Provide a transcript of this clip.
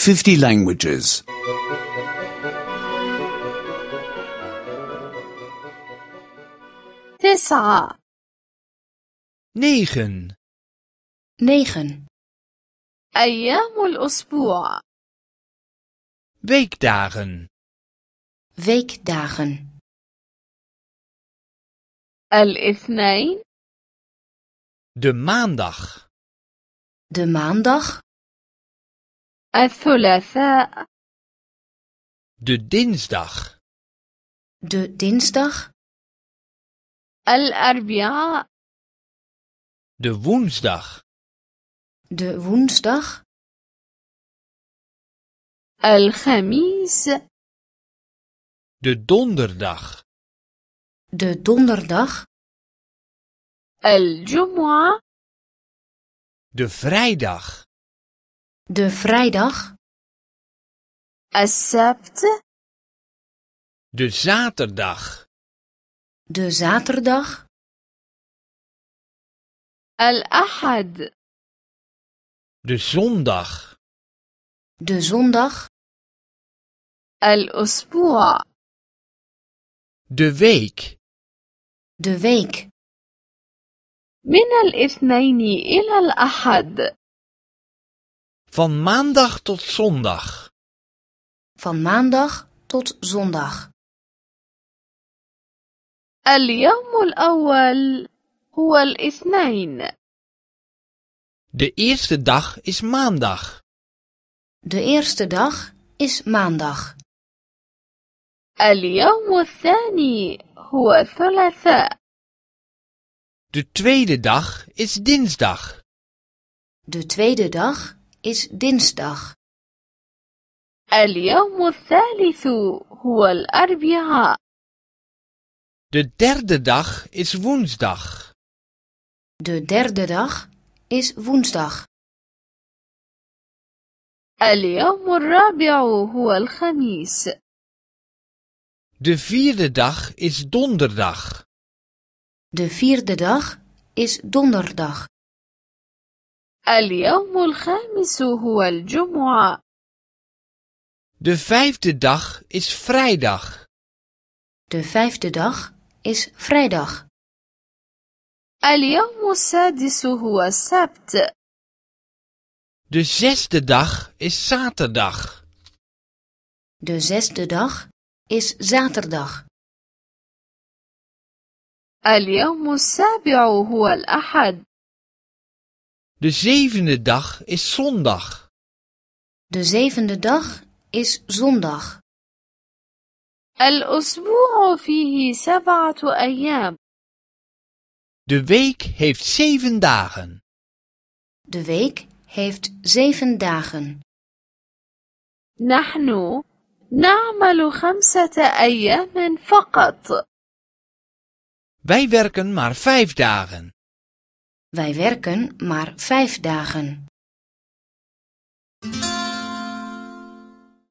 50 languages. 9 9. 9. أيام الأسبوع Weekdagen. Weekdagen. الاثنين De maandag. De maandag. الثلاثاء De dinsdag. De dinsdag. الأربعاء De woensdag. De woensdag. الخميس De donderdag. De donderdag. الجمعة De vrijdag. De vrijdag. السبت De zaterdag. De zaterdag. الأحد De zondag. De zondag. الأسبوع De week. De week. من الاثنين إلى الأحد Van maandag tot zondag. Van maandag tot zondag. اليوم الأول هو الاثنين De eerste dag is maandag. De eerste dag is maandag. اليوم الثاني هو الثلاثاء De tweede dag is dinsdag. De tweede dag is dinsdag. اليوم الثالث هو الأربعاء De derde dag is woensdag. De derde dag is woensdag. اليوم الرابع هو الخميس De vierde dag is donderdag. De vierde dag is donderdag. اليوم الخامس هو الجمعة De vijfde dag is vrijdag. De vijfde dag is vrijdag. اليوم السادس هو السبت De zesde dag is zaterdag. De zesde dag is zaterdag. اليوم السابع هو الأحد De zevende dag is zondag. De zevende dag is zondag. الأسبوع فيه 7 أيام De week heeft 7 dagen. De week heeft 7 dagen. نحن نعمل 5 أيام فقط Wij werken maar 5 dagen. Wij werken maar 5 dagen.